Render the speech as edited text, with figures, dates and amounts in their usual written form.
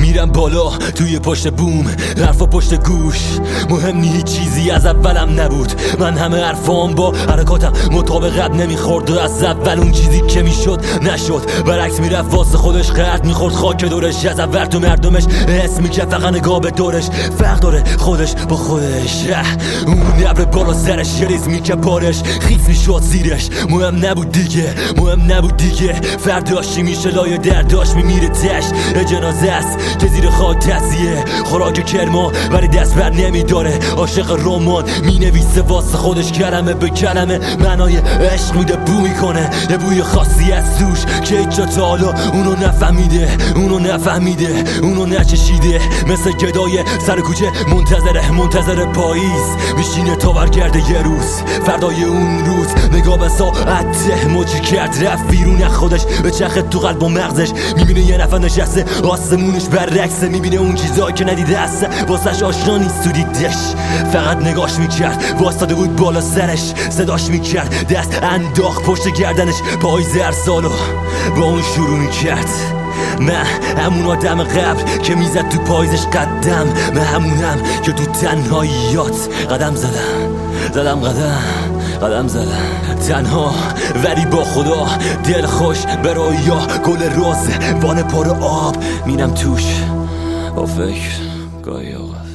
میرم بالا توی پشت بوم، حرفا پشت گوش، مهم نی هیچ چیزی از اولم نبود. من همه حرفام با حرکاتم مطابقت نمیخورد و از اول اون چیزی که میشد نشد. برعکس میرفت واسه خودش قرد میخورد خاک دورش. از اول تو مردمش حس میکرد فقط نگاه به دورش فرق داره خودش با خودش. اون ابر بالا سرش یه ریز میکرد بارش خیس میشد زیرش. مهم نبود دیگه فرداشی میشه لایه درداش میمیره تش. جنازه است که زیر خاک تزیه، خوراک کرما ولی دست بر نمیداره. عاشق رمان مینویسه واسه خودش کلمه به کلمه معنای عشق میده، بو میکنه یه بوی خاصی از توش که هیچ جا تا حالا اونو نفهمیده اونو نچشیده. مثل گدای سر کوچه منتظر پاییز میشینه تا برگرده یه روز. فردای اون روز نگاه به ساعت موجی کرد رفت بیرون خودش به چرخ تو قلب و مغزش. میبینه یه نفر نشسته آسمونش برعکسه، میبینه اون چیزایی که ندیده است واسش آشنا نیست تو دیدش. فقط نگاش میکرد واسطاده بود بالا سرش، صداش میکرد دست انداخت پشت گردنش. پاییز هر سالو با اون شروع میکرد. من همون آدم قبل که میزد تو پاییزش قدم، من همونم که تو تنهاییات قدم زدم تنها ولی با خدا دل خوش برای یا گل روز وان پر آب میرم توش با فکر گاهی اوقات.